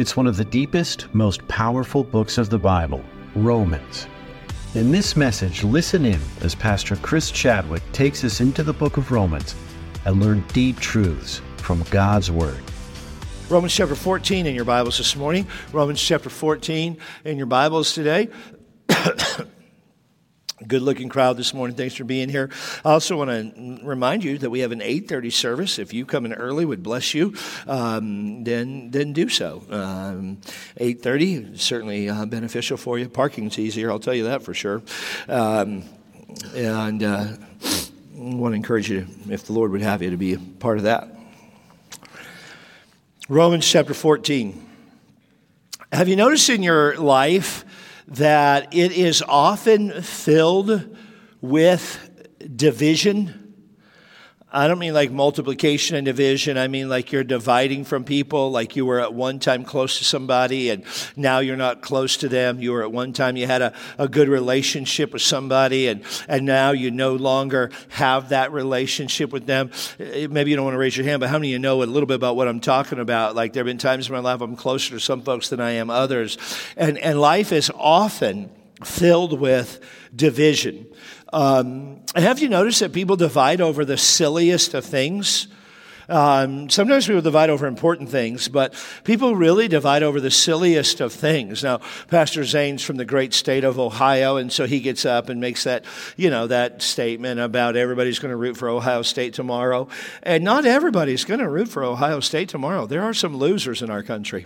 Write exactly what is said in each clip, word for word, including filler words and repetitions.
It's one of the deepest, most powerful books of the Bible, Romans. In this message, listen in as Pastor Chris Chadwick takes us into the book of Romans and learn deep truths from God's Word. Romans chapter fourteen in your Bibles this morning. Romans chapter fourteen in your Bibles today. Good-looking crowd this morning. Thanks for being here. I also want to remind you that we have an eight thirty service. If you come in early, would bless you, um, then then do so. Um, eight thirty is certainly uh, beneficial for you. Parking's easier, I'll tell you that for sure. Um, and uh, I want to encourage you, if the Lord would have you, to be a part of that. Romans chapter fourteen. Have you noticed in your life that it is often filled with division? I don't mean like multiplication and division. I mean like you're dividing from people, like you were at one time close to somebody and now you're not close to them. You were at one time, you had a, a good relationship with somebody and, and now you no longer have that relationship with them. Maybe you don't want to raise your hand, but how many of you know a little bit about what I'm talking about? Like there have been times in my life I'm closer to some folks than I am others. And, and life is often filled with division. Um, have you noticed that people divide over the silliest of things? Um, sometimes people divide over important things, but people really divide over the silliest of things. Now, Pastor Zane's from the great state of Ohio, and so he gets up and makes that, you know, that statement about everybody's going to root for Ohio State tomorrow. And not everybody's going to root for Ohio State tomorrow. There are some losers in our country.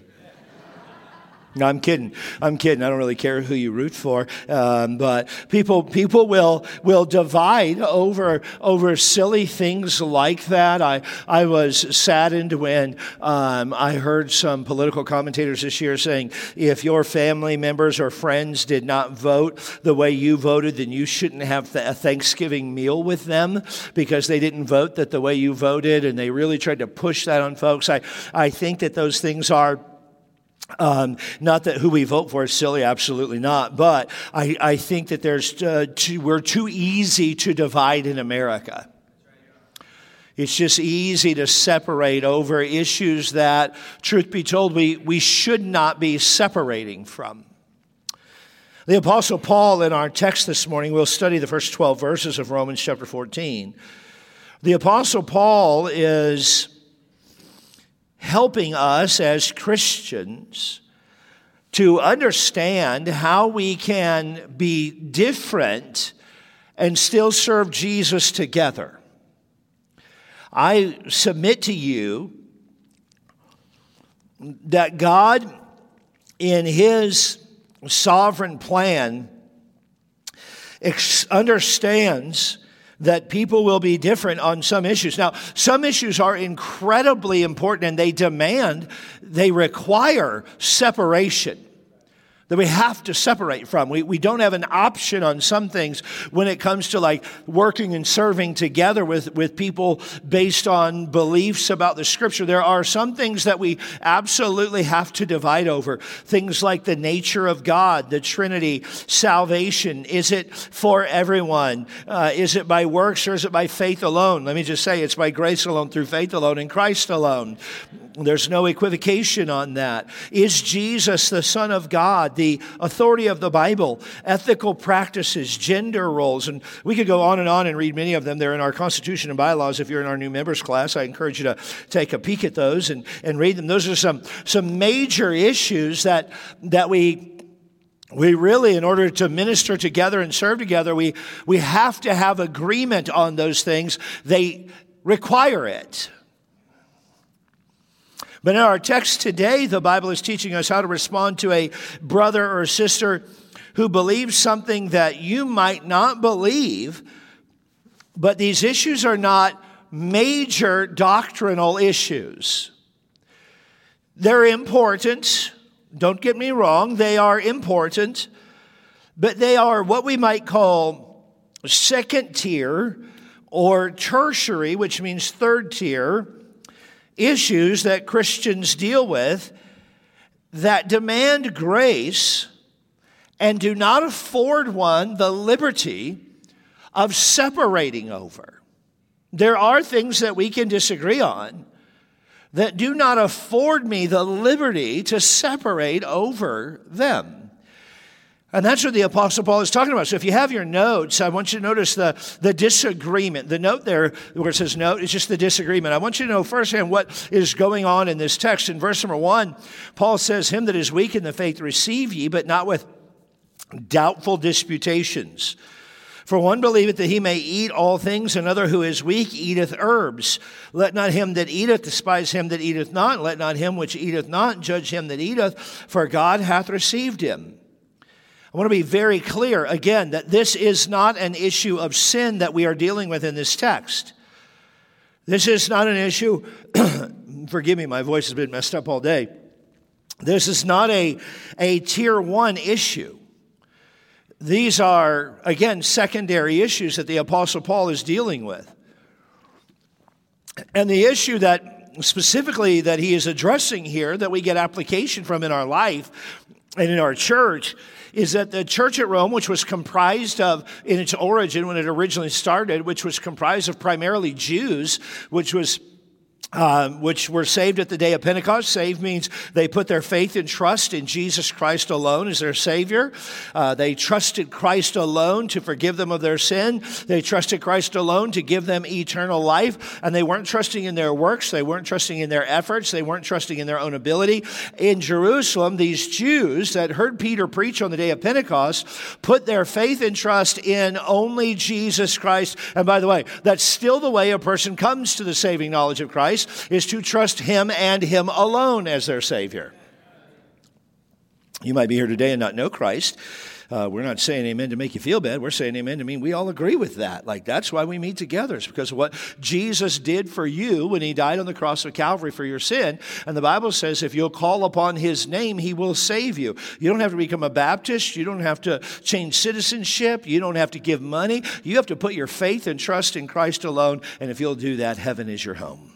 No, I'm kidding. I'm kidding. I don't really care who you root for, um, but people people will will divide over over silly things like that. I I was saddened when um, I heard some political commentators this year saying if your family members or friends did not vote the way you voted, then you shouldn't have a Thanksgiving meal with them because they didn't vote that the way you voted, and they really tried to push that on folks. I I think that those things are. Um, not that who we vote for is silly, absolutely not. But I, I think that there's uh, too, we're too easy to divide in America. It's just easy to separate over issues that, truth be told, we, we should not be separating from. The Apostle Paul, in our text this morning, we'll study the first twelve verses of Romans chapter fourteen. The Apostle Paul is helping us as Christians to understand how we can be different and still serve Jesus together. I submit to you that God, in His sovereign plan, ex- understands that people will be different on some issues. Now, some issues are incredibly important and they demand, they require separation that we have to separate from. We we don't have an option on some things when it comes to like working and serving together with, with people based on beliefs about the Scripture. There are some things that we absolutely have to divide over. Things like the nature of God, the Trinity, salvation. Is it for everyone? Uh, is it by works or is it by faith alone? Let me just say it's by grace alone, through faith alone, in Christ alone. There's no equivocation on that. Is Jesus the Son of God, the authority of the Bible, ethical practices, gender roles? And we could go on and on and read many of them. They're in our Constitution and bylaws. If you're in our new members class, I encourage you to take a peek at those and, and read them. Those are some, some major issues that, that we We really, in order to minister together and serve together, we, we have to have agreement on those things. They require it. But in our text today, the Bible is teaching us how to respond to a brother or sister who believes something that you might not believe, but these issues are not major doctrinal issues. They're important. Don't get me wrong, they are important, but they are what we might call second tier or tertiary, which means third tier, issues that Christians deal with that demand grace and do not afford one the liberty of separating over. There are things that we can disagree on. that do not afford me the liberty to separate over them. And that's what the Apostle Paul is talking about. So if you have your notes, I want you to notice the, the disagreement. The note there where it says note is just the disagreement. I want you to know firsthand what is going on in this text. In verse number one, Paul says, him that is weak in the faith receive ye, but not with doubtful disputations. For one believeth that he may eat all things, another who is weak eateth herbs. Let not him that eateth despise him that eateth not. Let not him which eateth not judge him that eateth, for God hath received him. I want to be very clear, again, that this is not an issue of sin that we are dealing with in this text. This is not an issue, forgive me, my voice has been messed up all day. This is not a, a tier one issue. These are, again, secondary issues that the Apostle Paul is dealing with. And the issue that specifically that he is addressing here, that we get application from in our life and in our church, is that the church at Rome, which was comprised of, in its origin when it originally started, which was comprised of primarily Jews, which was Uh, which were saved at the day of Pentecost. Saved means they put their faith and trust in Jesus Christ alone as their Savior. Uh, they trusted Christ alone to forgive them of their sin. They trusted Christ alone to give them eternal life. And they weren't trusting in their works. They weren't trusting in their efforts. They weren't trusting in their own ability. In Jerusalem, these Jews that heard Peter preach on the day of Pentecost put their faith and trust in only Jesus Christ. And by the way, that's still the way a person comes to the saving knowledge of Christ, is to trust him and him alone as their Savior. You might be here today and not know Christ. Uh, we're not saying amen to make you feel bad. We're saying amen to mean we all agree with that. Like, that's why we meet together. It's because of what Jesus did for you when he died on the cross of Calvary for your sin. And the Bible says if you'll call upon his name, he will save you. You don't have to become a Baptist. You don't have to change citizenship. You don't have to give money. You have to put your faith and trust in Christ alone. And if you'll do that, heaven is your home.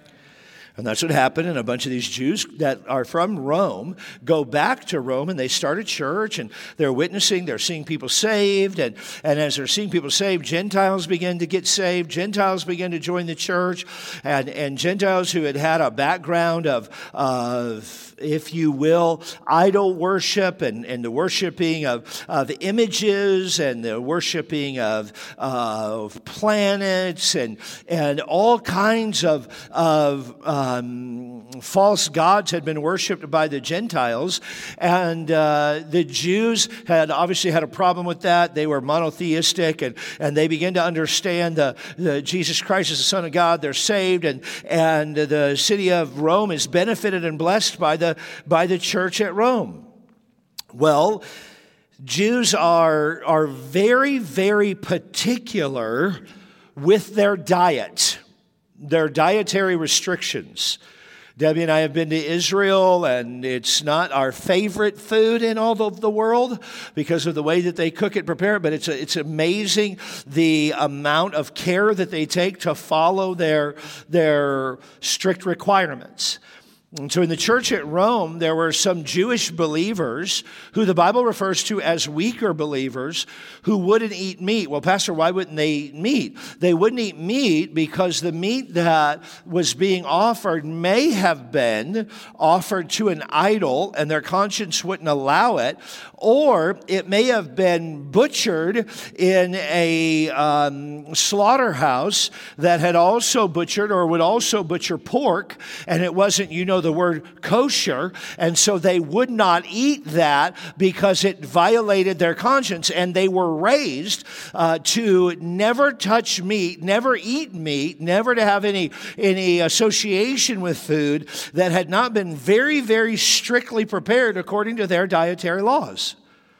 And that's what happened. And a bunch of these Jews that are from Rome go back to Rome and they start a church and they're witnessing, they're seeing people saved. And, and as they're seeing people saved, Gentiles begin to get saved. Gentiles begin to join the church. And, and Gentiles who had had a background of, of if you will, idol worship and, and the worshiping of, of images and the worshiping of, uh, of planets and, and all kinds of, of uh, Um, false gods had been worshipped by the Gentiles, and uh, the Jews had obviously had a problem with that. They were monotheistic, and, and they began to understand the, the Jesus Christ is the Son of God. They're saved, and and the city of Rome is benefited and blessed by the by the church at Rome. Well, Jews are are very, very particular with their diet. Their dietary restrictions. Debbie and I have been to Israel, and it's not our favorite food in all of the world because of the way that they cook it, prepare it, but it's, it's amazing the amount of care that they take to follow their, their strict requirements. And so in the church at Rome, there were some Jewish believers who the Bible refers to as weaker believers who wouldn't eat meat. Well, Pastor, why wouldn't they eat meat? They wouldn't eat meat because the meat that was being offered may have been offered to an idol and their conscience wouldn't allow it, or it may have been butchered in a um, slaughterhouse that had also butchered or would also butcher pork, and it wasn't, you know, the word kosher, and so they would not eat that because it violated their conscience, and they were raised uh, to never touch meat, never eat meat, never to have any, any association with food that had not been very, very strictly prepared according to their dietary laws.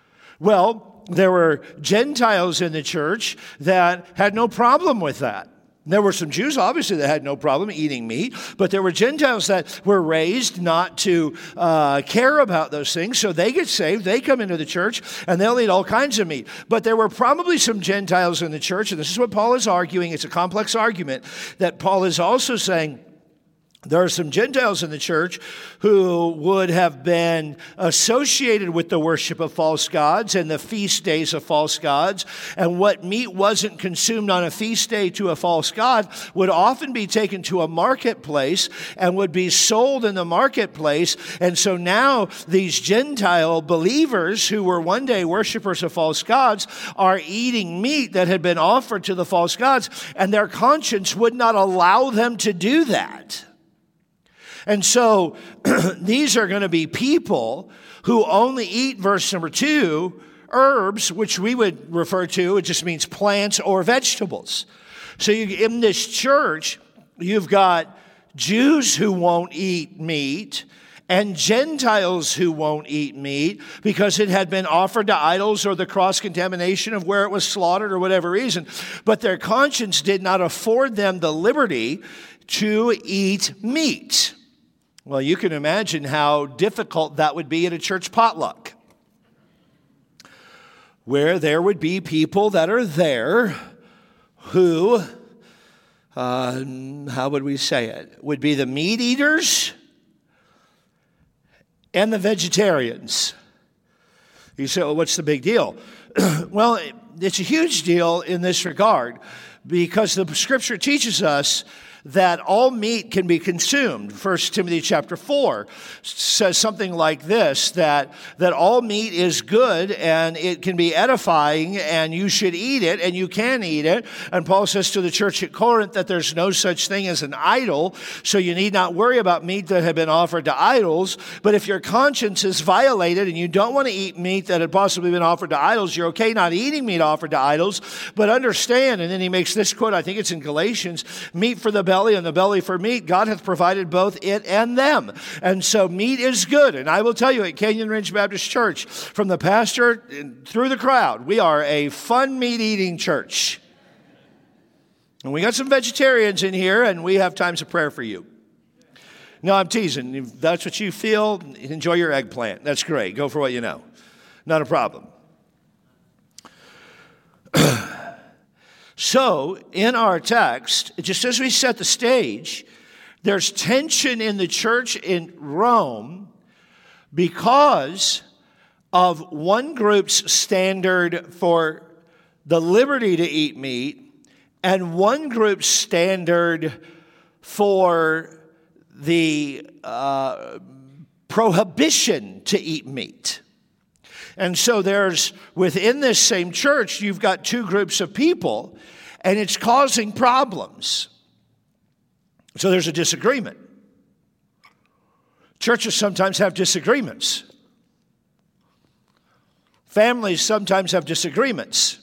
Well, there were Gentiles in the church that had no problem with that. There were some Jews, obviously, that had no problem eating meat, but there were Gentiles that were raised not to uh, care about those things, so they get saved, they come into the church, and they'll eat all kinds of meat. But there were probably some Gentiles in the church, and this is what Paul is arguing. It's a complex argument that Paul is also saying, There are some Gentiles in the church who would have been associated with the worship of false gods and the feast days of false gods. And what meat wasn't consumed on a feast day to a false god would often be taken to a marketplace and would be sold in the marketplace. And so now these Gentile believers who were one day worshipers of false gods are eating meat that had been offered to the false gods, and their conscience would not allow them to do that. And so these are going to be people who only eat, verse number two, herbs, which we would refer to, it just means plants or vegetables. So you, in this church, you've got Jews who won't eat meat and Gentiles who won't eat meat because it had been offered to idols or the cross-contamination of where it was slaughtered or whatever reason. But their conscience did not afford them the liberty to eat meat. Well, you can imagine how difficult that would be at a church potluck, where there would be people that are there who, uh, how would we say it, would be the meat eaters and the vegetarians. You say, well, what's the big deal? Well, it's a huge deal in this regard because the Scripture teaches us that all meat can be consumed. First Timothy chapter four says something like this, that, that all meat is good and it can be edifying and you should eat it and you can eat it. And Paul says to the church at Corinth that there's no such thing as an idol, so you need not worry about meat that had been offered to idols. But if your conscience is violated and you don't want to eat meat that had possibly been offered to idols, you're okay not eating meat offered to idols. But understand, and then he makes this quote, I think it's in Galatians, meat for the belly and the belly for meat, God hath provided both it and them. And so meat is good. And I will tell you at Canyon Ridge Baptist Church, from the pastor through the crowd, we are a fun meat-eating church. And we got some vegetarians in here, and we have times of prayer for you. No, I'm teasing. If that's what you feel, enjoy your eggplant. That's great. Go for what you know. Not a problem. So, in our text, just as we set the stage, there's tension in the church in Rome because of one group's standard for the liberty to eat meat and one group's standard for the uh, prohibition to eat meat. And so there's, within this same church, you've got two groups of people, and it's causing problems. So there's a disagreement. Churches sometimes have disagreements. Families sometimes have disagreements.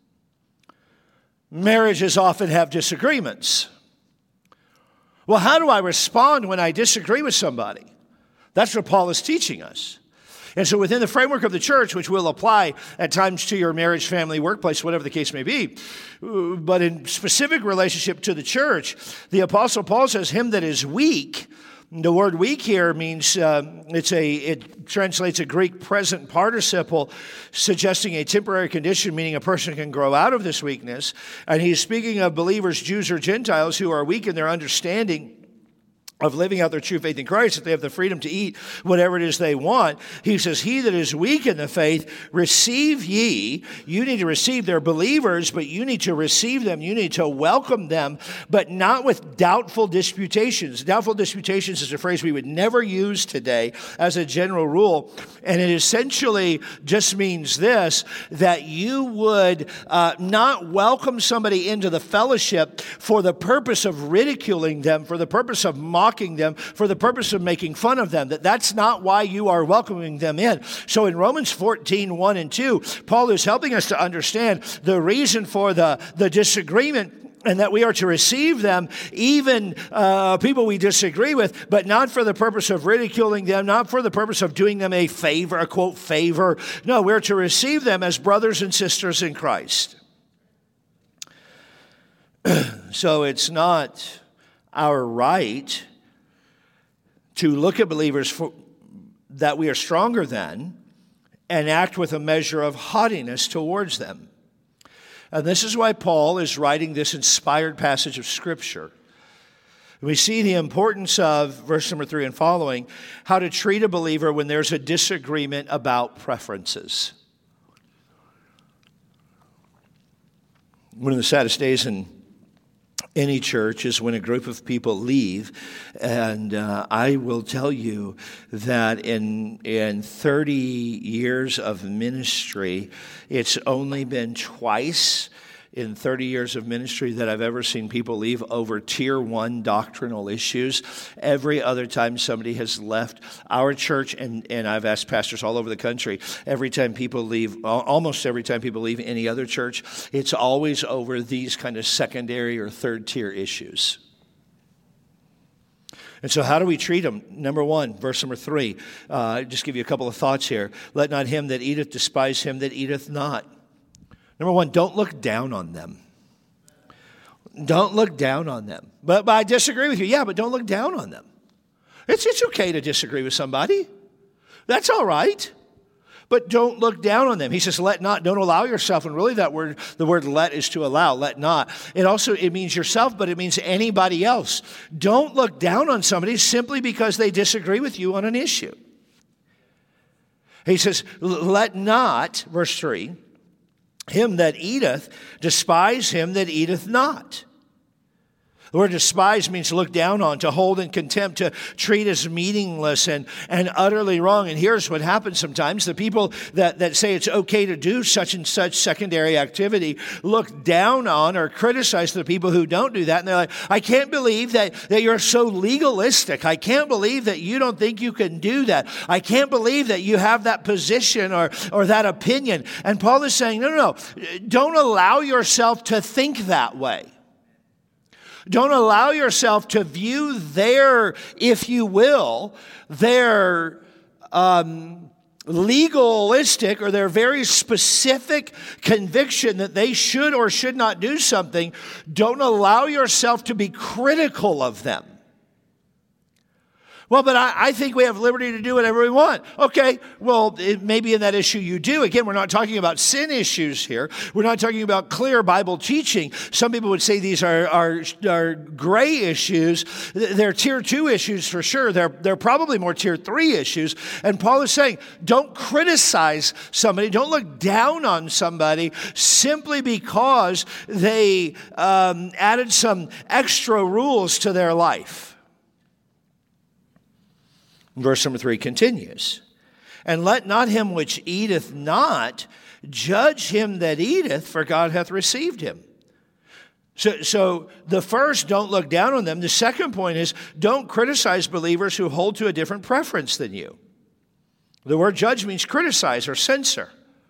Marriages often have disagreements. Well, how do I respond when I disagree with somebody? That's what Paul is teaching us. And so within the framework of the church, which will apply at times to your marriage, family, workplace, whatever the case may be, but in specific relationship to the church, the Apostle Paul says, him that is weak. The word weak here means, uh, it's a, it translates a Greek present participle, suggesting a temporary condition, meaning a person can grow out of this weakness. And he's speaking of believers, Jews or Gentiles, who are weak in their understanding of living out their true faith in Christ, that they have the freedom to eat whatever it is they want. He says, he that is weak in the faith, receive ye. You need to receive their believers, but you need to receive them. You need to welcome them, but not with doubtful disputations. Doubtful disputations is a phrase we would never use today as a general rule. And it essentially just means this, that you would uh, not welcome somebody into the fellowship for the purpose of ridiculing them, for the purpose of mocking mocking them, for the purpose of making fun of them. That that's not why you are welcoming them in. So in Romans fourteen, one and two, Paul is helping us to understand the reason for the, the disagreement, and that we are to receive them, even uh, people we disagree with, but not for the purpose of ridiculing them, not for the purpose of doing them a favor, a quote, favor. No, we're to receive them as brothers and sisters in Christ. So it's not our right to look at believers for, that we are stronger than and act with a measure of haughtiness towards them. And this is why Paul is writing this inspired passage of Scripture. We see the importance of, verse number three and following, how to treat a believer when there's a disagreement about preferences. One of the saddest days in any church is when a group of people leave, and uh, I will tell you that in in thirty years of ministry, it's only been twice in thirty years of ministry that I've ever seen people leave over tier one doctrinal issues. Every other time somebody has left our church, and, and I've asked pastors all over the country, every time people leave, almost every time people leave any other church, it's always over these kind of secondary or third tier issues. And so how do we treat them? Number one, verse number three, uh, just give you a couple of thoughts here. Let not him that eateth despise him that eateth not. Number one, don't look down on them. Don't look down on them. But, but I disagree with you. Yeah, but don't look down on them. It's, it's okay to disagree with somebody. That's all right. But don't look down on them. He says, let not, don't allow yourself. And really that word, the word let is to allow, let not. It also, it means yourself, but it means anybody else. Don't look down on somebody simply because they disagree with you on an issue. He says, let not, verse three, him that eateth, despise him that eateth not. The word despise means to look down on, to hold in contempt, to treat as meaningless and, and utterly wrong. And here's what happens sometimes. The people that, that say it's okay to do such and such secondary activity look down on or criticize the people who don't do that. And they're like, I can't believe that, that you're so legalistic. I can't believe that you don't think you can do that. I can't believe that you have that position or, or that opinion. And Paul is saying, no, no, no. Don't allow yourself to think that way. Don't allow yourself to view their, if you will, their um, legalistic or their very specific conviction that they should or should not do something. Don't allow yourself to be critical of them. Well, but I, I think we have liberty to do whatever we want. Okay, well, it, maybe in that issue you do. Again, we're not talking about sin issues here. We're not talking about clear Bible teaching. Some people would say these are, are, are gray issues. They're tier two issues for sure. They're, they're probably more tier three issues. And Paul is saying, don't criticize somebody. Don't look down on somebody simply because they um, added some extra rules to their life. Verse number three continues, and let not him which eateth not judge him that eateth, for God hath received him. So, so the first, don't look down on them. The second point is, don't criticize believers who hold to a different preference than you. The word judge means criticize or censor.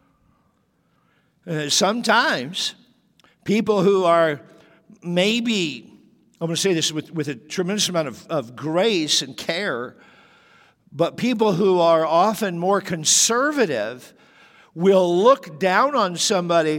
Uh, sometimes people who are maybe, I'm going to say this with, with a tremendous amount of, of grace and care, but people who are often more conservative will look down on somebody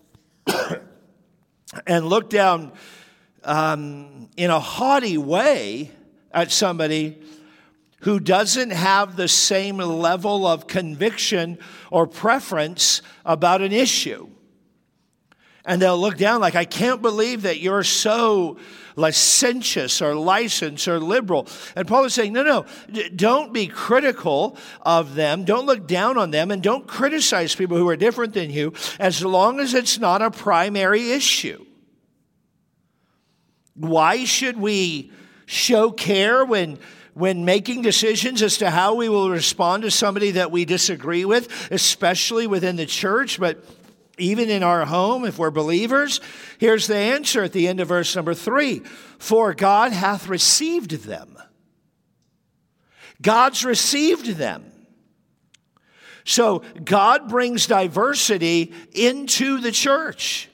and look down um, in a haughty way at somebody who doesn't have the same level of conviction or preference about an issue. And they'll look down like, I can't believe that you're so licentious or licensed or liberal. And Paul is saying, no, no, don't be critical of them. Don't look down on them. And don't criticize people who are different than you as long as it's not a primary issue. Why should we show care when when making decisions as to how we will respond to somebody that we disagree with, especially within the church, but even in our home, if we're believers? Here's the answer at the end of verse number three. For God hath received them. God's received them. So God brings diversity into the church.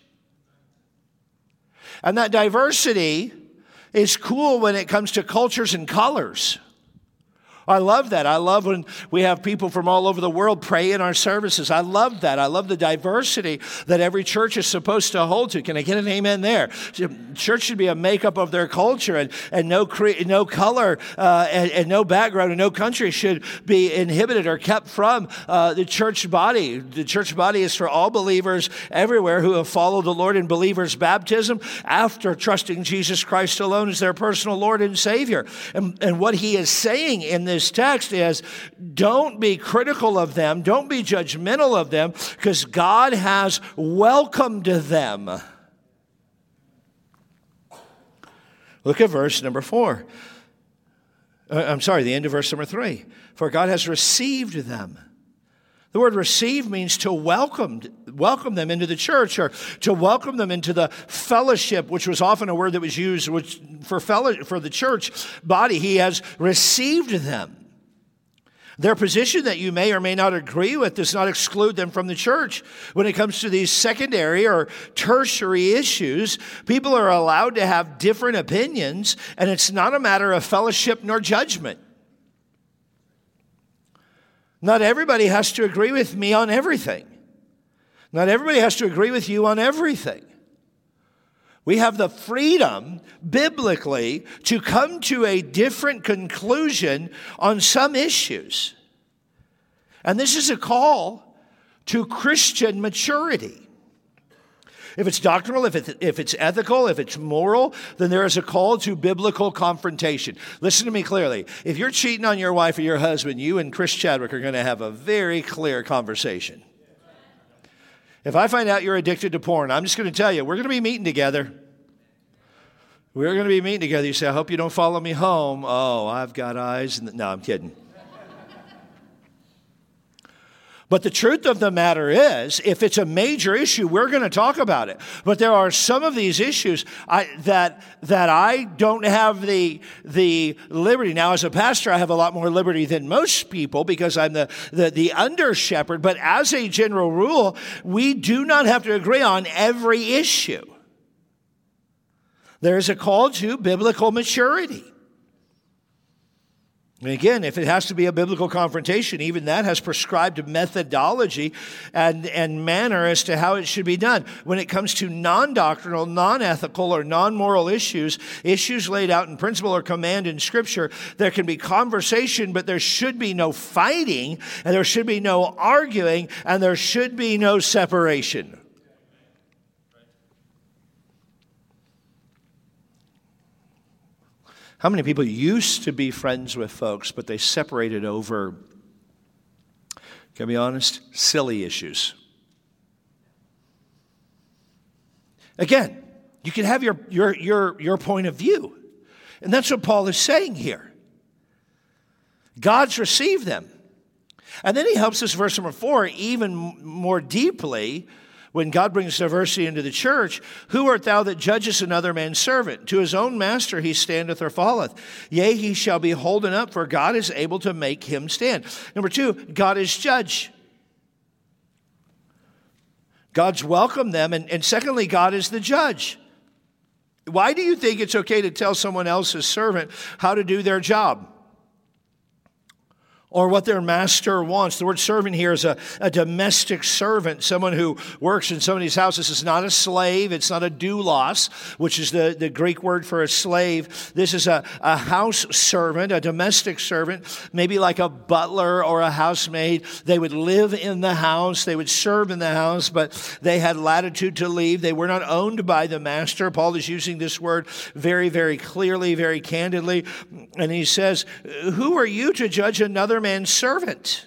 And that diversity is cool when it comes to cultures and colors. I love that. I love when we have people from all over the world pray in our services. I love that. I love the diversity that every church is supposed to hold to. Can I get an amen there? Church should be a makeup of their culture, and, and no cre- no color uh, and, and no background and no country should be inhibited or kept from uh, the church body. The church body is for all believers everywhere who have followed the Lord in believers' baptism after trusting Jesus Christ alone as their personal Lord and Savior. And, and what he is saying in this This text is, don't be critical of them, don't be judgmental of them, because God has welcomed them. Look at verse number four. Uh, I'm sorry, the end of verse number three. For God has received them. The word receive means to welcome, welcome them into the church, or to welcome them into the fellowship, which was often a word that was used which, for, fellow, for the church body. He has received them. Their position that you may or may not agree with does not exclude them from the church. When it comes to these secondary or tertiary issues, people are allowed to have different opinions, and it's not a matter of fellowship nor judgment. Not everybody has to agree with me on everything. Not everybody has to agree with you on everything. We have the freedom, biblically, to come to a different conclusion on some issues. And this is a call to Christian maturity. If it's doctrinal, if it's, if it's ethical, if it's moral, then there is a call to biblical confrontation. Listen to me clearly. If you're cheating on your wife or your husband, you and Chris Chadwick are going to have a very clear conversation. If I find out you're addicted to porn, I'm just going to tell you, we're going to be meeting together. We're going to be meeting together. You say, I hope you don't follow me home. Oh, I've got eyes. No, I'm kidding. But the truth of the matter is, if it's a major issue, we're going to talk about it. But there are some of these issues I, that that I don't have the the liberty. Now, as a pastor, I have a lot more liberty than most people because I'm the, the, the under shepherd. But as a general rule, we do not have to agree on every issue. There is a call to biblical maturity. And again, if it has to be a biblical confrontation, even that has prescribed methodology and, and manner as to how it should be done. When it comes to non-doctrinal, non-ethical, or non-moral issues, issues laid out in principle or command in Scripture, there can be conversation, but there should be no fighting, and there should be no arguing, and there should be no separation. How many people used to be friends with folks, but they separated over, can I be honest, silly issues? Again, you can have your, your, your, your point of view. And that's what Paul is saying here. God's received them. And then he helps us, verse number four, even more deeply. When God brings diversity into the church, who art thou that judgest another man's servant? To his own master he standeth or falleth. Yea, he shall be holden up, for God is able to make him stand. Number two, God is judge. God's welcomed them. And, and secondly, God is the judge. Why do you think it's okay to tell someone else's servant how to do their job? Or what their master wants. The word servant here is a, a domestic servant, someone who works in somebody's house. This is not a slave. It's not a doulos, which is the, the Greek word for a slave. This is a, a house servant, a domestic servant, maybe like a butler or a housemaid. They would live in the house. They would serve in the house, but they had latitude to leave. They were not owned by the master. Paul is using this word very, very clearly, very candidly. And he says, who are you to judge another man's servant?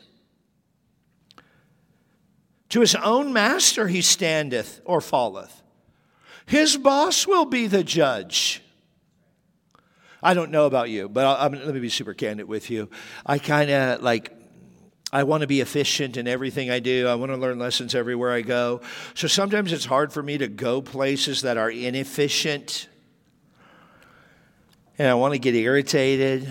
To his own master he standeth or falleth. His boss will be the judge. I don't know about you, but I'll, I'm, let me be super candid with you. I kind of like, I want to be efficient in everything I do. I want to learn lessons everywhere I go. So sometimes it's hard for me to go places that are inefficient. And I want to get irritated.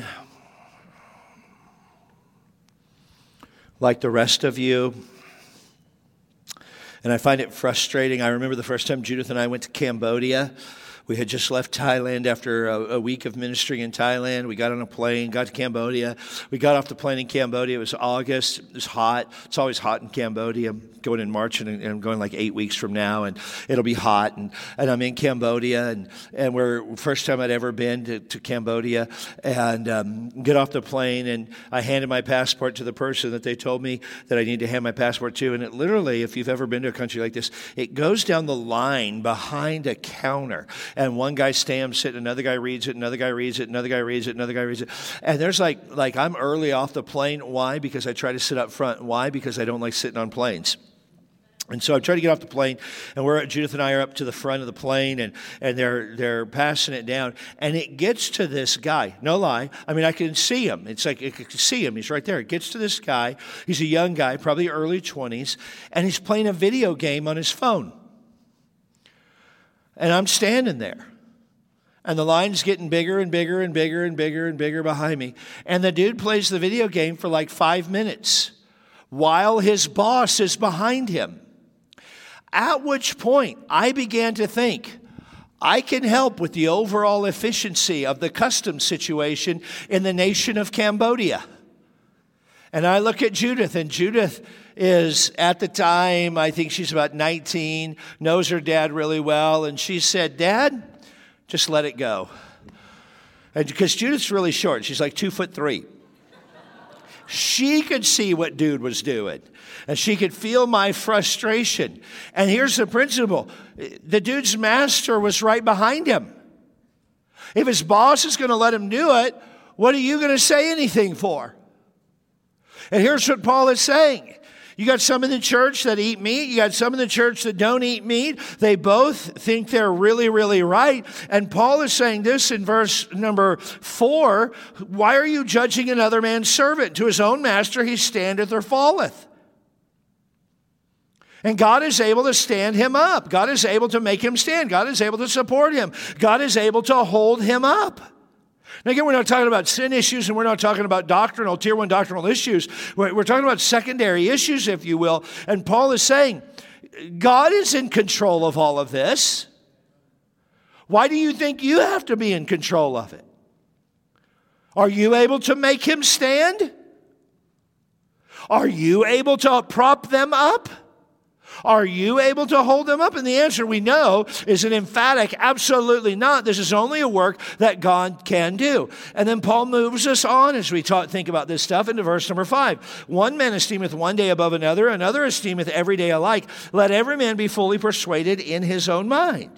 Like the rest of you. And I find it frustrating. I remember the first time Judith and I went to Cambodia. We had just left Thailand after a, a week of ministering in Thailand. We got on a plane, got to Cambodia. We got off the plane in Cambodia. It was August. It was hot. It's always hot in Cambodia. I'm going in March, and, and I'm going like eight weeks from now, and it'll be hot. And, and I'm in Cambodia, and, and we're first time I'd ever been to, to Cambodia. And um, get off the plane, and I handed my passport to the person that they told me that I need to hand my passport to. And it literally, if you've ever been to a country like this, it goes down the line behind a counter. And one guy stamps it, another guy reads it, another guy reads it, another guy reads it, another guy reads it. And there's like, like I'm early off the plane. Why? Because I try to sit up front. Why? Because I don't like sitting on planes. And so I try to get off the plane, and we're Judith and I are up to the front of the plane, and, and they're they're passing it down, and it gets to this guy. No lie. I mean, I can see him. It's like I can see him. He's right there. It gets to this guy. He's a young guy, probably early twenties, and he's playing a video game on his phone. And I'm standing there. And the line's getting bigger and bigger and bigger and bigger and bigger behind me. And the dude plays the video game for like five minutes while his boss is behind him. At which point, I began to think, I can help with the overall efficiency of the customs situation in the nation of Cambodia. And I look at Judith, and Judith is, at the time, I think she's about nineteen, knows her dad really well, and she said, Dad, just let it go. And because Judith's really short, she's like two foot three. She could see what dude was doing, and she could feel my frustration. And here's the principle. The dude's master was right behind him. If his boss is going to let him do it, what are you going to say anything for? And here's what Paul is saying. You got some in the church that eat meat. You got some in the church that don't eat meat. They both think they're really, really right. And Paul is saying this in verse number four. Why are you judging another man's servant? To his own master he standeth or falleth. And God is able to stand him up. God is able to make him stand. God is able to support him. God is able to hold him up. Now, again, we're not talking about sin issues, and we're not talking about doctrinal, tier one doctrinal issues. We're, we're talking about secondary issues, if you will. And Paul is saying, God is in control of all of this. Why do you think you have to be in control of it? Are you able to make him stand? Are you able to prop them up? Are you able to hold them up? And the answer we know is an emphatic absolutely not. This is only a work that God can do. And then Paul moves us on as we talk, think about this stuff into verse number five. One man esteemeth one day above another, another esteemeth every day alike. Let every man be fully persuaded in his own mind.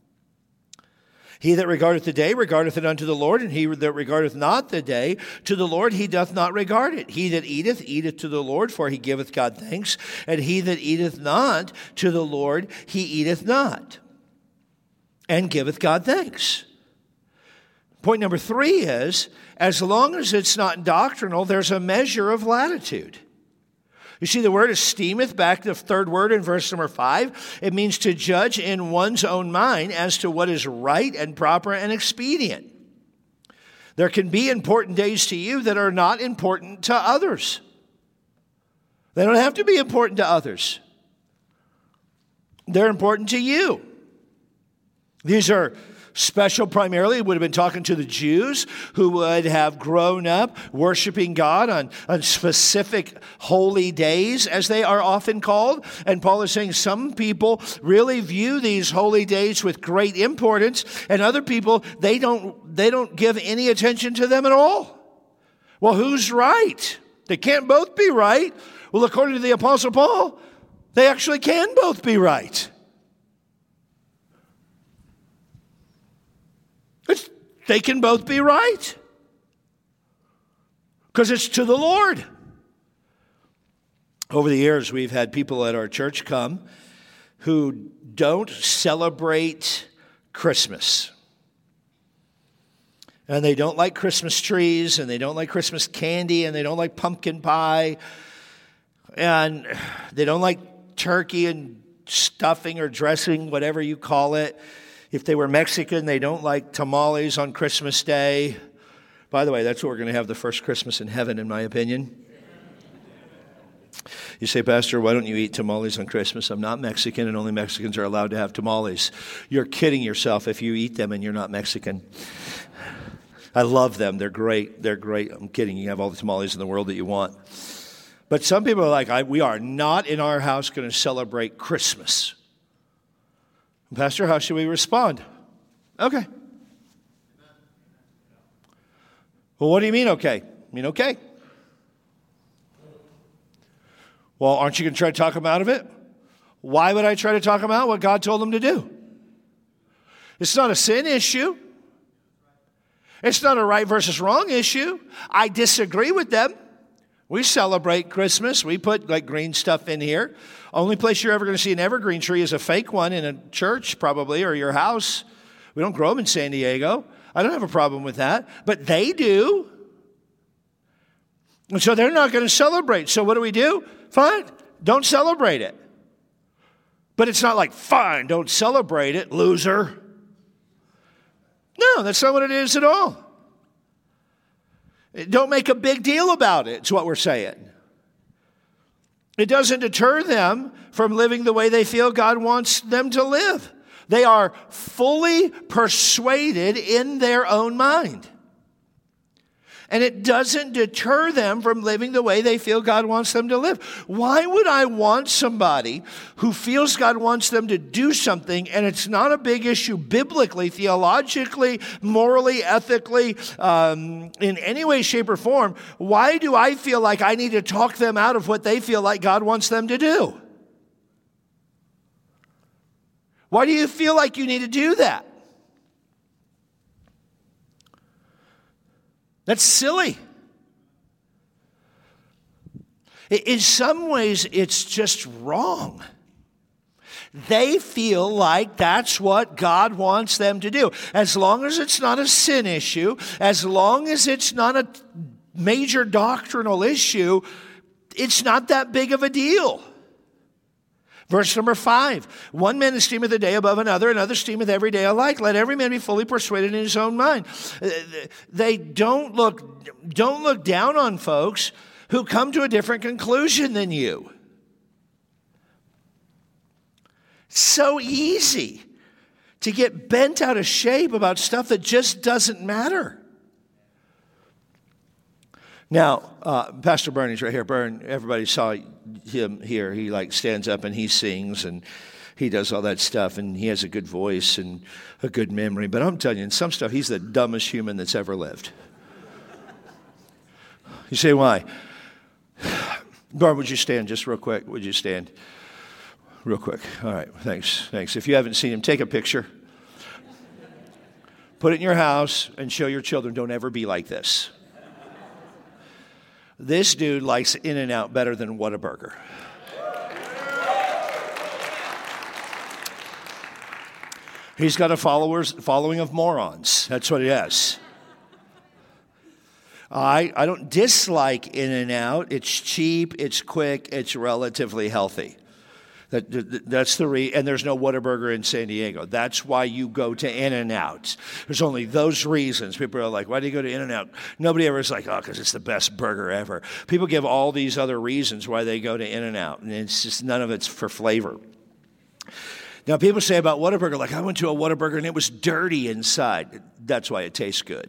He that regardeth the day regardeth it unto the Lord, and he that regardeth not the day to the Lord, he doth not regard it. He that eateth, eateth to the Lord, for he giveth God thanks. And he that eateth not to the Lord, he eateth not, and giveth God thanks. Point number three is, as long as it's not doctrinal, there's a measure of latitude. You see, the word esteemeth, back to the third word in verse number five. It means to judge in one's own mind as to what is right and proper and expedient. There can be important days to you that are not important to others. They don't have to be important to others. They're important to you. These are special primarily, would have been talking to the Jews who would have grown up worshiping God on, on specific holy days, as they are often called. And Paul is saying some people really view these holy days with great importance, and other people, they don't, they don't give any attention to them at all. Well, who's right? They can't both be right. Well, according to the Apostle Paul, they actually can both be right. It's, they can both be right. Because it's to the Lord. Over the years, we've had people at our church come who don't celebrate Christmas. And they don't like Christmas trees, and they don't like Christmas candy, and they don't like pumpkin pie, and they don't like turkey and stuffing or dressing, whatever you call it. If they were Mexican, they don't like tamales on Christmas Day. By the way, that's what we're going to have the first Christmas in heaven, in my opinion. You say, Pastor, why don't you eat tamales on Christmas? I'm not Mexican, and only Mexicans are allowed to have tamales. You're kidding yourself if you eat them and you're not Mexican. I love them. They're great. They're great. I'm kidding. You have all the tamales in the world that you want. But some people are like, I, we are not in our house going to celebrate Christmas. Pastor, how should we respond? Okay. Well, what do you mean, okay? I mean, okay. Well, aren't you going to try to talk them out of it? Why would I try to talk them out? What God told them to do. It's not a sin issue. It's not a right versus wrong issue. I disagree with them. We celebrate Christmas. We put like green stuff in here. Only place you're ever going to see an evergreen tree is a fake one in a church probably or your house. We don't grow them in San Diego. I don't have a problem with that. But they do. And so they're not going to celebrate. So what do we do? Fine. Don't celebrate it. But it's not like, fine, don't celebrate it, loser. No, that's not what it is at all. Don't make a big deal about it, it's what we're saying. It doesn't deter them from living the way they feel God wants them to live. They are fully persuaded in their own mind. And it doesn't deter them from living the way they feel God wants them to live. Why would I want somebody who feels God wants them to do something and it's not a big issue biblically, theologically, morally, ethically, um, in any way, shape, or form? Why do I feel like I need to talk them out of what they feel like God wants them to do? Why do you feel like you need to do that? That's silly. In some ways, it's just wrong. They feel like that's what God wants them to do. As long as it's not a sin issue, as long as it's not a major doctrinal issue, it's not that big of a deal. Verse number five, one man esteemeth the day above another, another esteemeth every day alike. Let every man be fully persuaded in his own mind. They don't look, don't look down on folks who come to a different conclusion than you. So easy to get bent out of shape about stuff that just doesn't matter. Now, uh, Pastor Bernie's right here. Bern, everybody saw him here. He like stands up and he sings and he does all that stuff and he has a good voice and a good memory. But I'm telling you, in some stuff, he's the dumbest human that's ever lived. You say, why? Bern, would you stand just real quick? Would you stand real quick? All right, thanks, thanks. If you haven't seen him, take a picture. Put it in your house and show your children, don't ever be like this. This dude likes In-N-Out better than Whataburger. He's got a followers, following of morons. That's what he has. I, I don't dislike In-N-Out. It's cheap, it's quick, it's relatively healthy. That, that's the re- and there's no Whataburger in San Diego. That's why you go to In-N-Out. There's only those reasons. People are like, why do you go to In-N-Out? Nobody ever is like, oh, because it's the best burger ever. People give all these other reasons why they go to In-N-Out, and it's just none of it's for flavor. Now, people say about Whataburger, like, I went to a Whataburger and it was dirty inside. That's why it tastes good.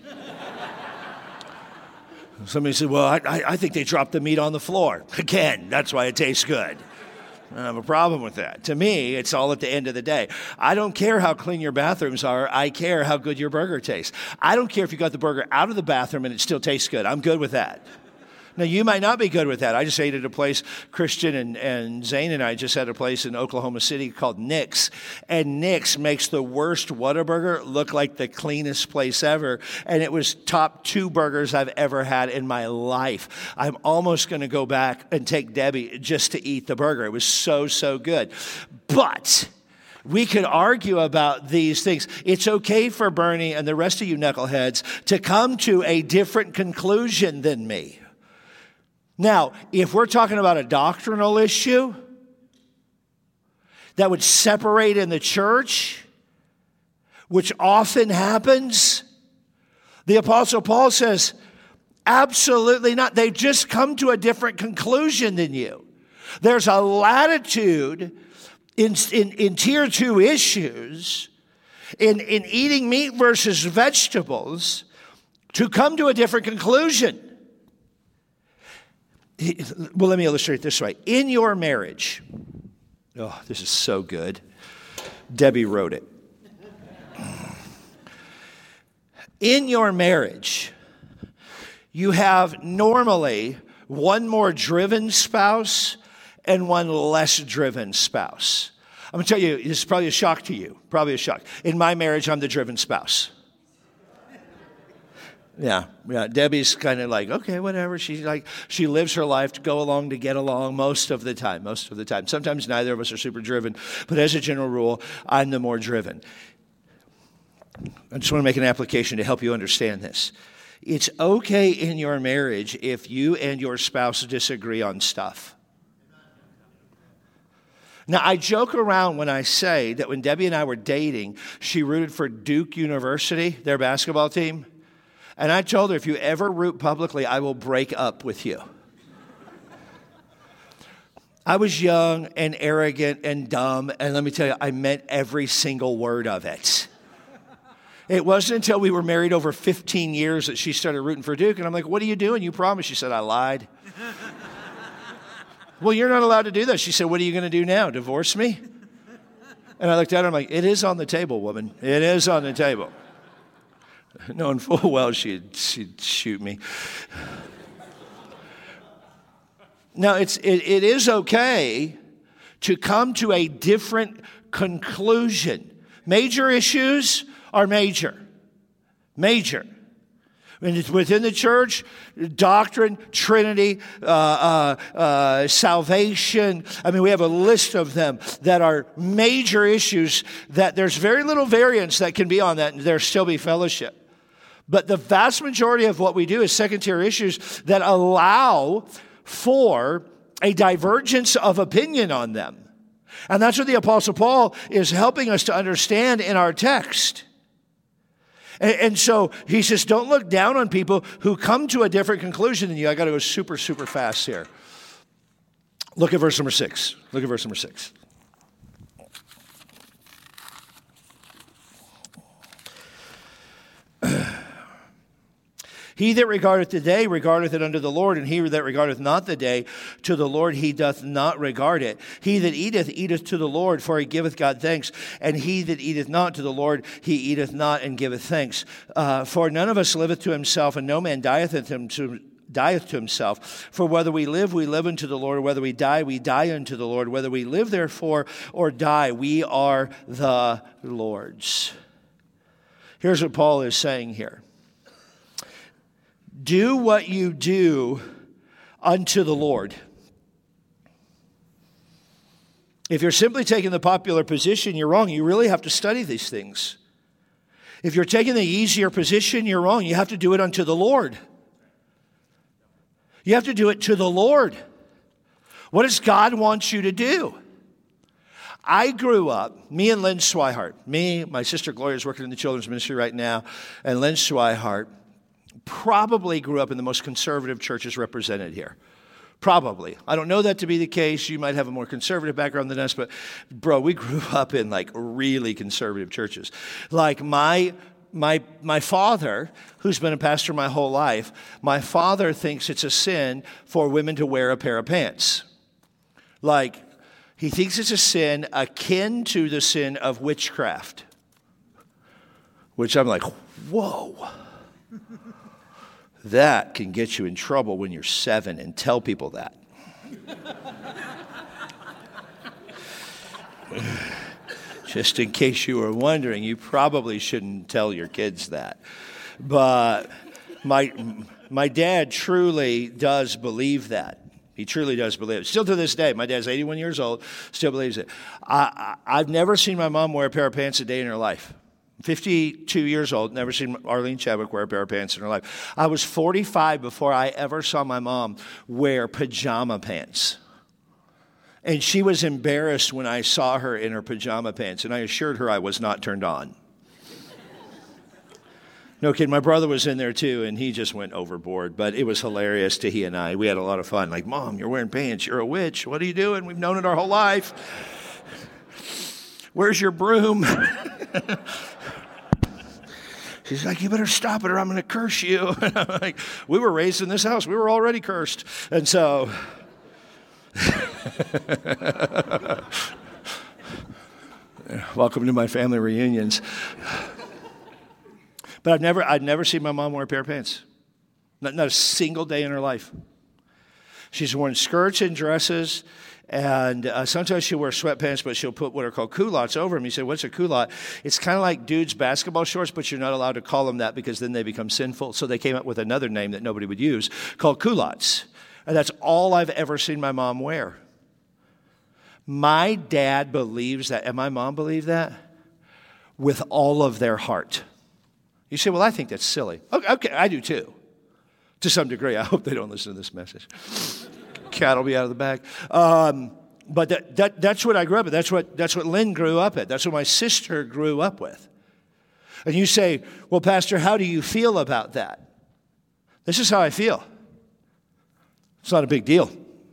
Somebody said, well, I, I think they dropped the meat on the floor. Again, that's why it tastes good. I don't have a problem with that. To me, it's all at the end of the day. I don't care how clean your bathrooms are. I care how good your burger tastes. I don't care if you got the burger out of the bathroom and it still tastes good. I'm good with that. Now, you might not be good with that. I just ate at a place, Christian and, and Zane and I just had a place in Oklahoma City called Nick's. And Nick's makes the worst Whataburger look like the cleanest place ever. And it was top two burgers I've ever had in my life. I'm almost going to go back and take Debbie just to eat the burger. It was so, so good. But we could argue about these things. It's okay for Bernie and the rest of you knuckleheads to come to a different conclusion than me. Now, if we're talking about a doctrinal issue that would separate in the church, which often happens, the Apostle Paul says, absolutely not. They've just come to a different conclusion than you. There's a latitude in, in, in tier two issues, in, in eating meat versus vegetables, to come to a different conclusion. Well, let me illustrate it this way. In your marriage, oh, this is so good. Debbie wrote it. In your marriage, you have normally one more driven spouse and one less driven spouse. I'm going to tell you, this is probably a shock to you. Probably a shock. In my marriage, I'm the driven spouse. Yeah, yeah. Debbie's kind of like, okay, whatever. She's like, she lives her life to go along, to get along most of the time, most of the time. Sometimes neither of us are super driven, but as a general rule, I'm the more driven. I just want to make an application to help you understand this. It's okay in your marriage if you and your spouse disagree on stuff. Now, I joke around when I say that when Debbie and I were dating, she rooted for Duke University, their basketball team. And I told her, if you ever root publicly, I will break up with you. I was young and arrogant and dumb, and let me tell you, I meant every single word of it. It wasn't until we were married over fifteen years that she started rooting for Duke, and I'm like, what are you doing? You promised. She said, I lied. Well, you're not allowed to do that. She said, what are you going to do now, divorce me? And I looked at her, I'm like, it is on the table, woman. It is on the table. Knowing full well she'd, she'd shoot me. Now, it's, it, it is okay to come to a different conclusion. Major issues are major. Major. And it's within the church, doctrine, Trinity, uh, uh, uh, salvation. I mean, we have a list of them that are major issues that there's very little variance that can be on that, and there still be fellowship. But the vast majority of what we do is second-tier issues that allow for a divergence of opinion on them. And that's what the Apostle Paul is helping us to understand in our text. And, and so he says, don't look down on people who come to a different conclusion than you. I got to go super, super fast here. Look at verse number six. Look at verse number six. He that regardeth the day regardeth it unto the Lord, and he that regardeth not the day to the Lord he doth not regard it. He that eateth, eateth to the Lord, for he giveth God thanks. And he that eateth not to the Lord, he eateth not and giveth thanks. Uh, for none of us liveth to himself, and no man dieth unto himself. dieth to himself. For whether we live, we live unto the Lord. Whether we die, we die unto the Lord. Whether we live, therefore, or die, we are the Lord's. Here's what Paul is saying here. Do what you do unto the Lord. If you're simply taking the popular position, you're wrong. You really have to study these things. If you're taking the easier position, you're wrong. You have to do it unto the Lord. You have to do it to the Lord. What does God want you to do? I grew up, me and Lynn Swihart, me, my sister Gloria is working in the children's ministry right now, and Lynn Swihart probably grew up in the most conservative churches represented here. Probably. I don't know that to be the case. You might have a more conservative background than us, but bro, we grew up in like really conservative churches. Like my my my father, who's been a pastor my whole life, my father thinks it's a sin for women to wear a pair of pants. Like, he thinks it's a sin akin to the sin of witchcraft. Which I'm like, whoa. That can get you in trouble when you're seven, and tell people that. Just in case you were wondering, you probably shouldn't tell your kids that. But my my dad truly does believe that. He truly does believe it. Still to this day, my dad's eighty-one years old, still believes it. I, I, I've never seen my mom wear a pair of pants a day in her life. fifty-two years old, never seen Arlene Chadwick wear a pair of pants in her life. I was forty-five before I ever saw my mom wear pajama pants. And she was embarrassed when I saw her in her pajama pants, and I assured her I was not turned on. No kid, my brother was in there too, and he just went overboard. But it was hilarious to he and I. We had a lot of fun. Like, Mom, you're wearing pants. You're a witch. What are you doing? We've known it our whole life. Where's your broom? She's like, you better stop it or I'm going to curse you. And I'm like, we were raised in this house. We were already cursed. And so, welcome to my family reunions. But I've never, I'd never seen my mom wear a pair of pants. Not, not a single day in her life. She's worn skirts and dresses. And uh, sometimes she'll wear sweatpants, but she'll put what are called culottes over them. You say, what's a culotte? It's kind of like dudes' basketball shorts, but you're not allowed to call them that because then they become sinful. So they came up with another name that nobody would use called culottes. And that's all I've ever seen my mom wear. My dad believes that, and my mom believed that, with all of their heart. You say, well, I think that's silly. Okay, okay, I do too. To some degree. I hope they don't listen to this message. Cat will be out of the bag. Um, but that, that, that's what I grew up with. That's what, that's what Lynn grew up at. That's what my sister grew up with. And you say, well, Pastor, how do you feel about that? This is how I feel. It's not a big deal.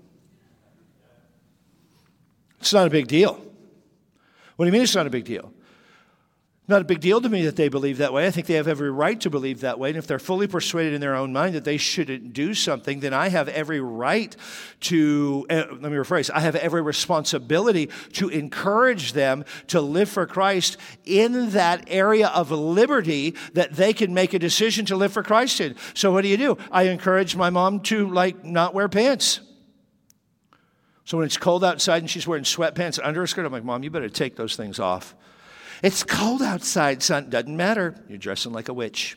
It's not a big deal. What do you mean it's not a big deal? Not a big deal to me that they believe that way. I think they have every right to believe that way. And if they're fully persuaded in their own mind that they shouldn't do something, then I have every right to, uh, let me rephrase, I have every responsibility to encourage them to live for Christ in that area of liberty that they can make a decision to live for Christ in. So what do you do? I encourage my mom to, like, not wear pants. So when it's cold outside and she's wearing sweatpants and under her skirt, I'm like, Mom, you better take those things off. It's cold outside, son. Doesn't matter. You're dressing like a witch.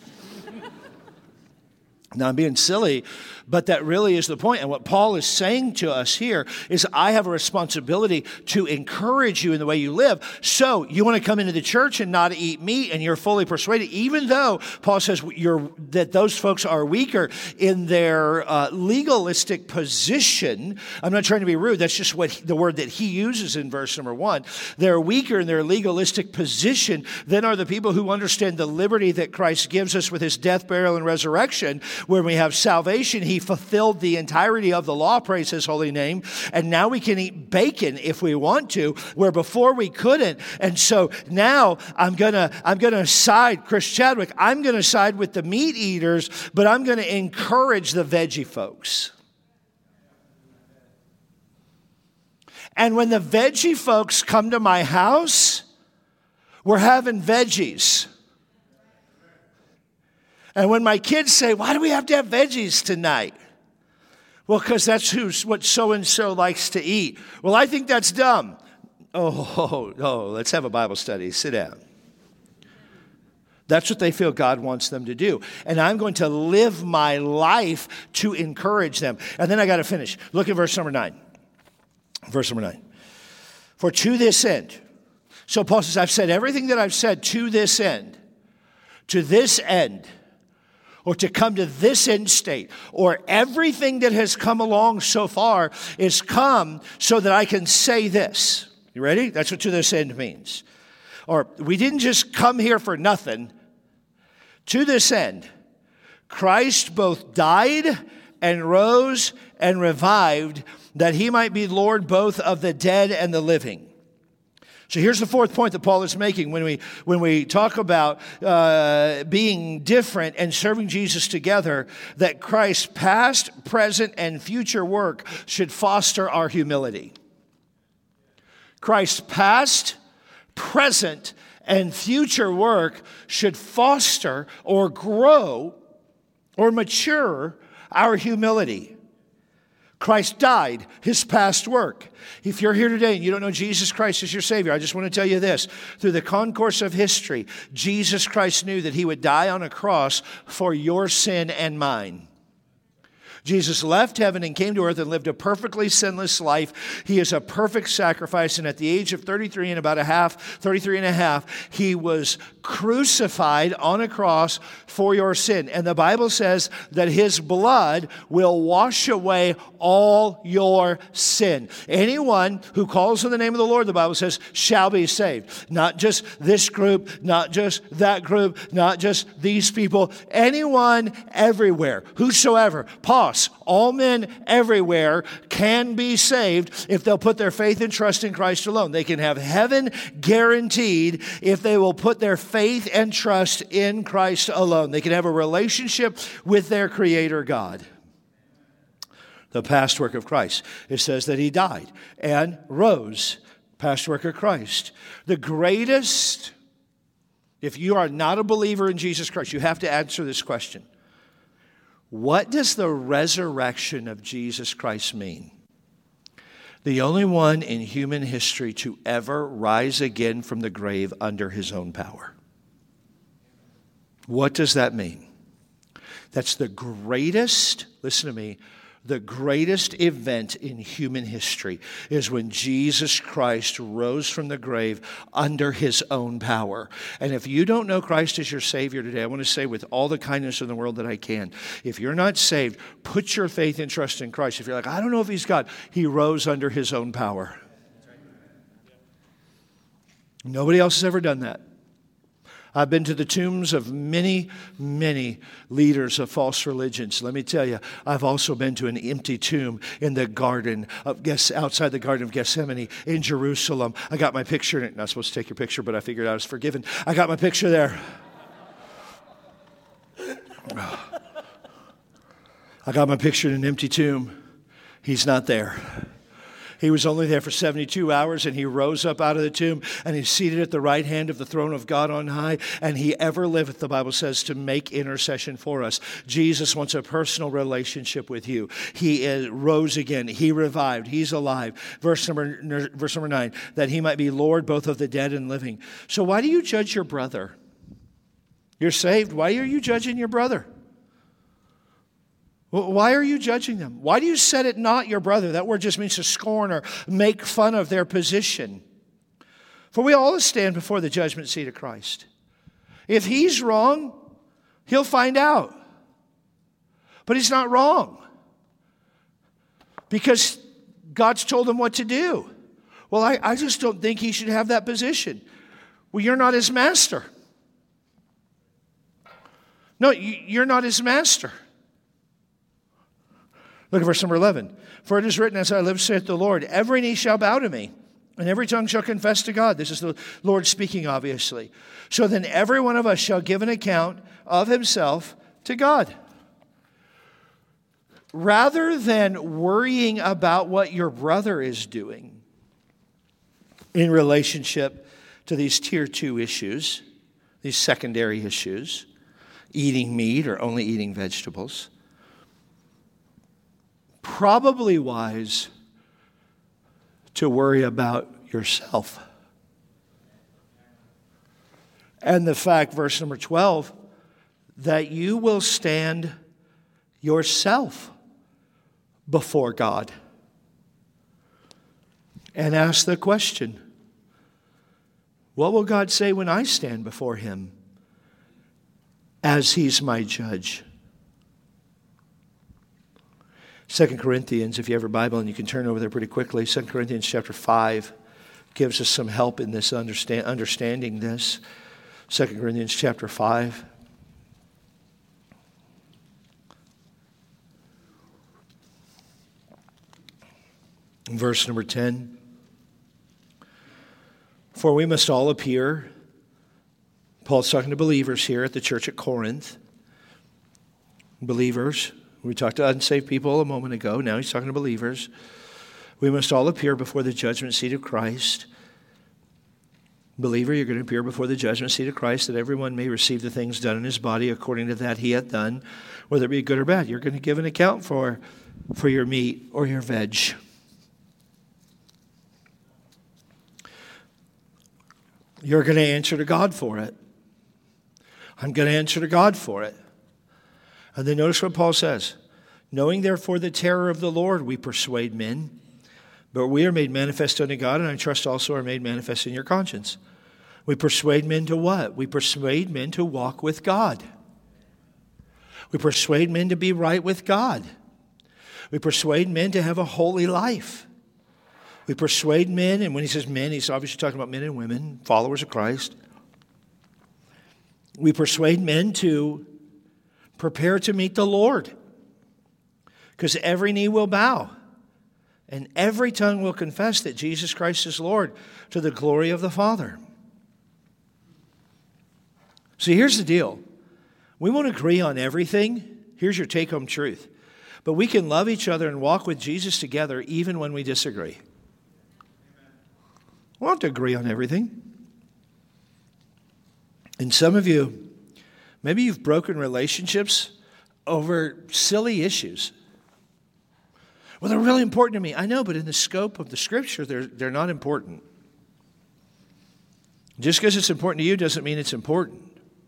Now, I'm being silly, but that really is the point. And what Paul is saying to us here is I have a responsibility to encourage you in the way you live. So you want to come into the church and not eat meat, and you're fully persuaded, even though Paul says you're, that those folks are weaker in their uh, legalistic position. I'm not trying to be rude. That's just what he, the word that he uses in verse number one. They're weaker in their legalistic position than are the people who understand the liberty that Christ gives us with his death, burial, and resurrection. When we have salvation, he fulfilled the entirety of the law, praise his holy name. And now we can eat bacon if we want to, where before we couldn't. And so now I'm gonna I'm gonna side, Chris Chadwick, I'm gonna side with the meat eaters, but I'm gonna encourage the veggie folks. And when the veggie folks come to my house, we're having veggies. And when my kids say, why do we have to have veggies tonight? Well, because that's who's, what so-and-so likes to eat. Well, I think that's dumb. Oh, oh, oh, let's have a Bible study. Sit down. That's what they feel God wants them to do. And I'm going to live my life to encourage them. And then I got to finish. Look at verse number nine. Verse number nine. For to this end. So Paul says, I've said everything that I've said to this end. To this end. Or to come to this end state, or everything that has come along so far is come so that I can say this. You ready? That's what to this end means. Or we didn't just come here for nothing. To this end, Christ both died and rose and revived, that he might be Lord both of the dead and the living. So here's the fourth point that Paul is making when we when we talk about uh, being different and serving Jesus together, that Christ's past, present, and future work should foster our humility. Christ's past, present, and future work should foster or grow or mature our humility. Christ died, his past work. If you're here today and you don't know Jesus Christ as your Savior, I just want to tell you this. Through the concourse of history, Jesus Christ knew that he would die on a cross for your sin and mine. Jesus left heaven and came to earth and lived a perfectly sinless life. He is a perfect sacrifice. And at the age of thirty-three and about a half, thirty-three and a half, he was crucified on a cross for your sin. And the Bible says that his blood will wash away all your sin. Anyone who calls on the name of the Lord, the Bible says, shall be saved. Not just this group, not just that group, not just these people. Anyone, everywhere, whosoever, pause. All men everywhere can be saved if they'll put their faith and trust in Christ alone. They can have heaven guaranteed if they will put their faith and trust in Christ alone. They can have a relationship with their Creator God. The past work of Christ. It says that he died and rose. Past work of Christ. The greatest, if you are not a believer in Jesus Christ, you have to answer this question. What does the resurrection of Jesus Christ mean? The only one in human history to ever rise again from the grave under his own power. What does that mean? That's the greatest, listen to me, the greatest event in human history is when Jesus Christ rose from the grave under his own power. And if you don't know Christ as your Savior today, I want to say with all the kindness in the world that I can, if you're not saved, put your faith and trust in Christ. If you're like, I don't know if he's God, he rose under his own power. Nobody else has ever done that. I've been to the tombs of many, many leaders of false religions. Let me tell you, I've also been to an empty tomb in the garden of outside the Garden of Gethsemane in Jerusalem. I got my picture. Not supposed to take your picture, but I figured I was forgiven. I got my picture there. I got my picture in an empty tomb. He's not there. He was only there for seventy-two hours, and he rose up out of the tomb, and he's seated at the right hand of the throne of God on high, and he ever liveth, the Bible says, to make intercession for us. Jesus wants a personal relationship with you. He is, rose again. He revived. He's alive. Verse number, verse number nine, that he might be Lord both of the dead and living. So why do you judge your brother? You're saved. Why are you judging your brother? Why are you judging them? Why do you set it not your brother? That word just means to scorn or make fun of their position. For we all stand before the judgment seat of Christ. If he's wrong, he'll find out. But he's not wrong. Because God's told him what to do. Well, I, I just don't think he should have that position. Well, you're not his master. No, you're not his master. Look at verse number eleven. For it is written, as I live, saith the Lord, every knee shall bow to me, and every tongue shall confess to God. This is the Lord speaking, obviously. So then every one of us shall give an account of himself to God. Rather than worrying about what your brother is doing in relationship to these tier two issues, these secondary issues, eating meat or only eating vegetables, probably wise to worry about yourself. And the fact, verse number twelve, that you will stand yourself before God and ask the question, what will God say when I stand before him as he's my judge? Second Corinthians, if you have your Bible, and you can turn over there pretty quickly. Second Corinthians chapter five gives us some help in this understand, understanding this. Second Corinthians chapter five. Verse number ten. For we must all appear. Paul's talking to believers here at the church at Corinth. Believers. We talked to unsaved people a moment ago. Now he's talking to believers. We must all appear before the judgment seat of Christ. Believer, you're going to appear before the judgment seat of Christ, that everyone may receive the things done in his body according to that he hath done, whether it be good or bad. You're going to give an account for, for your meat or your veg. You're going to answer to God for it. I'm going to answer to God for it. And then notice what Paul says. Knowing therefore the terror of the Lord, we persuade men. But we are made manifest unto God, and I trust also are made manifest in your conscience. We persuade men to what? We persuade men to walk with God. We persuade men to be right with God. We persuade men to have a holy life. We persuade men, and when he says men, he's obviously talking about men and women, followers of Christ. We persuade men to prepare to meet the Lord. Because every knee will bow, and every tongue will confess that Jesus Christ is Lord, to the glory of the Father. See, here's the deal. We won't agree on everything. Here's your take-home truth. But we can love each other and walk with Jesus together even when we disagree. We won't agree on everything. And some of you, maybe you've broken relationships over silly issues. Well, they're really important to me. I know, but in the scope of the Scripture, they're, they're not important. Just because it's important to you doesn't mean it's important.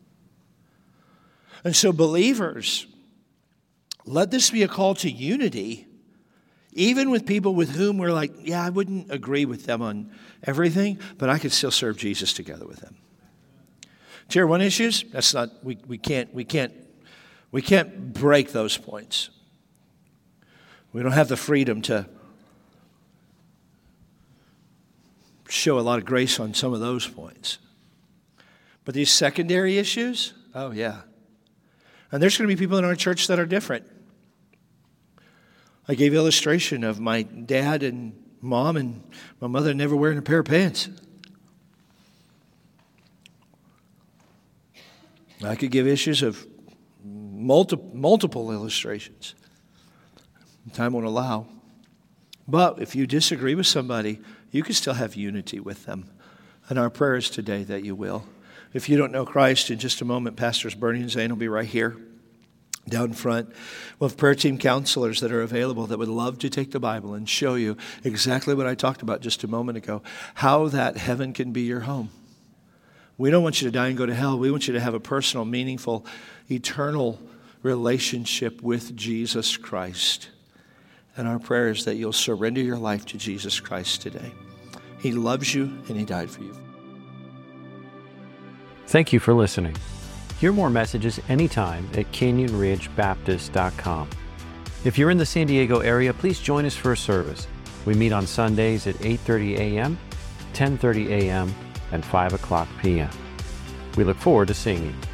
And so believers, let this be a call to unity, even with people with whom we're like, yeah, I wouldn't agree with them on everything, but I could still serve Jesus together with them. Tier one issues, that's not, we, we can't, we can't, we can't break those points. We don't have the freedom to show a lot of grace on some of those points. But these secondary issues, oh yeah. And there's going to be people in our church that are different. I gave illustration of my dad and mom and my mother never wearing a pair of pants. I could give issues of multiple, multiple illustrations. Time won't allow. But if you disagree with somebody, you can still have unity with them. And our prayer is today that you will. If you don't know Christ, in just a moment, Pastors Bernie and Zane will be right here down front. We'll have prayer team counselors that are available that would love to take the Bible and show you exactly what I talked about just a moment ago, how that heaven can be your home. We don't want you to die and go to hell. We want you to have a personal, meaningful, eternal relationship with Jesus Christ. And our prayer is that you'll surrender your life to Jesus Christ today. He loves you and He died for you. Thank you for listening. Hear more messages anytime at canyon ridge baptist dot com. If you're in the San Diego area, please join us for a service. We meet on Sundays at eight thirty a.m., ten thirty a.m., and five o'clock p.m. We look forward to seeing you.